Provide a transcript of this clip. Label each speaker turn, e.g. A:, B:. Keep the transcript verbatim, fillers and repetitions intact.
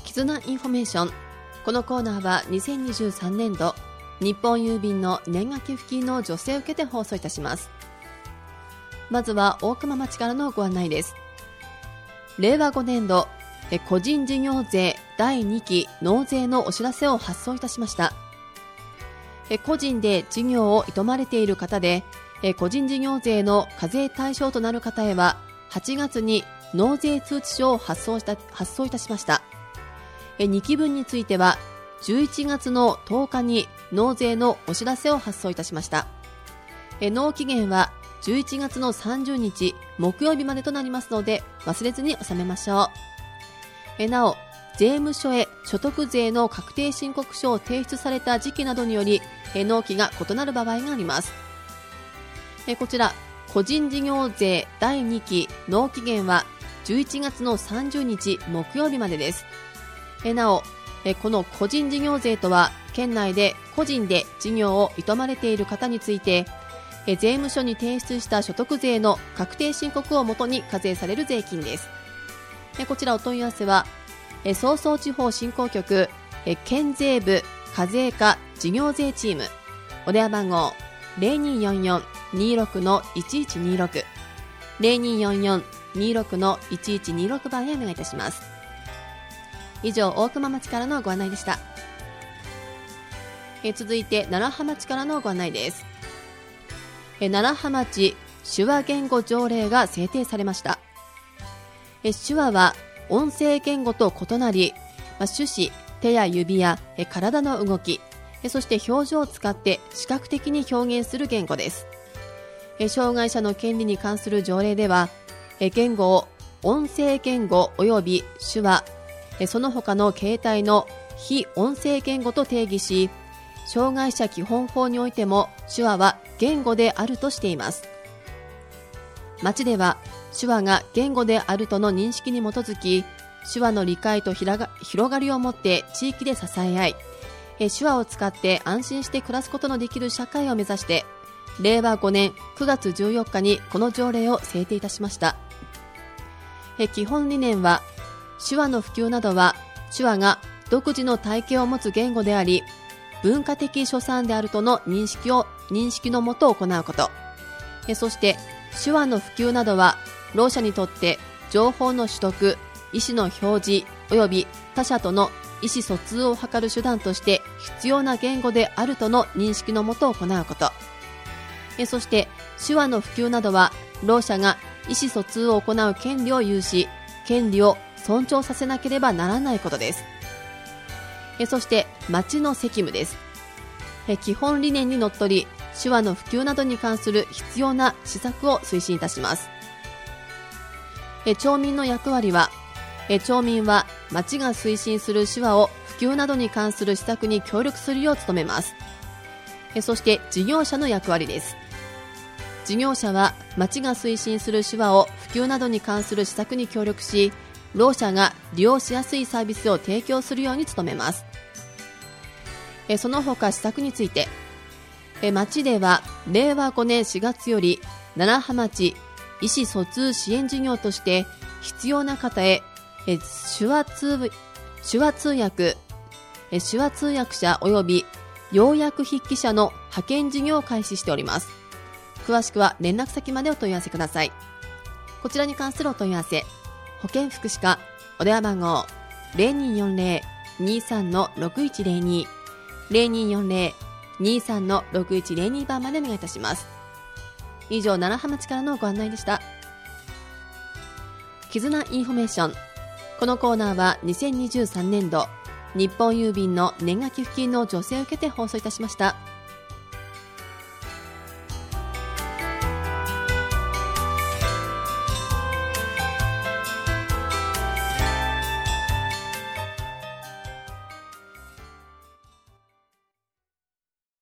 A: 絆インフォメーション。このコーナーはにせんにじゅうさんねんど日本郵便の年賀寄付金の助成を受けて放送いたします。まずは大熊町からのご案内です。れいわごねんど個人事業税だいにき納税のお知らせを発送いたしました。個人で事業を営まれている方で個人事業税の課税対象となる方へははちがつに納税通知書を発送した、発送いたしました。にきぶんについてはじゅういちがつのとおかに納税のお知らせを発送いたしました。納期限はじゅういちがつのさんじゅうにち木曜日までとなりますので忘れずに納めましょう。なお、税務署へ所得税の確定申告書を提出された時期などにより納期が異なる場合があります。こちら個人事業税だいにき納期限はじゅういちがつのさんじゅうにち木曜日までです。なお、この個人事業税とは県内で個人で事業を営まれている方について税務署に提出した所得税の確定申告をもとに課税される税金です。こちらお問い合わせは早々地方振興局県税部課税課事業税チーム、お電話番号 ゼロにーよんよん にーろく いちいちにーろく ゼロにーよんよん にーろく いちいちにーろく 番へお願いいたします。以上、大熊町からのご案内でした。え続いて楢葉町からのご案内です。え楢葉町手話言語条例が制定されました。え手話は音声言語と異なり、まあ、手指、手や指やえ体の動き、えそして表情を使って視覚的に表現する言語です。え障害者の権利に関する条例では、え言語を音声言語及び手話、えその他の形態の非音声言語と定義し、障害者基本法においても手話は言語であるとしています。町では手話が言語であるとの認識に基づき、手話の理解と広がりを持って地域で支え合い、手話を使って安心して暮らすことのできる社会を目指して、れいわごねんくがつじゅうよっかにこの条例を制定いたしました。基本理念は、手話の普及などは手話が独自の体系を持つ言語であり、文化的所産であるとの認識を認識のもと行うこと。そして手話の普及などはろう者にとって情報の取得、意思の表示及び他者との意思疎通を図る手段として必要な言語であるとの認識のもと行うこと。そして手話の普及などはろう者が意思疎通を行う権利を有し、権利を尊重させなければならないことです。そして町の責務です。基本理念にのっとり、手話の普及などに関する必要な施策を推進いたします。町民の役割は、町民は町が推進する手話を普及などに関する施策に協力するよう努めます。そして事業者の役割です。事業者は町が推進する手話を普及などに関する施策に協力し、ろう者が利用しやすいサービスを提供するように努めます。その他施策について、町ではれいわごねんしがつより楢葉町意思疎通支援事業として必要な方へ手話通、手話通訳、手話通訳者及び要約筆記者の派遣事業を開始しております。詳しくは連絡先までお問い合わせください。こちらに関するお問い合わせ、保健福祉課お電話番号 ゼロにーよんゼロ にーさん ろくいちゼロに ゼロにーよんゼロ にーさん ろくいちゼロに 番までお願いいたします。以上、楢葉町からのご案内でした。絆インフォメーション。このコーナーはにせんにじゅうさんねんど日本郵便の年賀寄付金の助成を受けて放送いたしました。